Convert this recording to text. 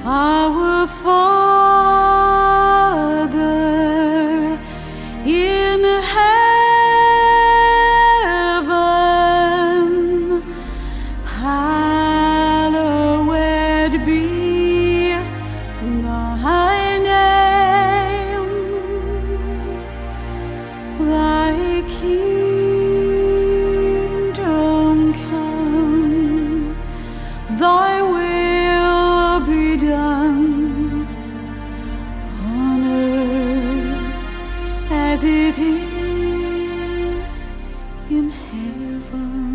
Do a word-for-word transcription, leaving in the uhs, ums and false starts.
Our Father in heaven, hallowed be thy name. Thy kingdom come, thy will be done on earth as it is in heaven.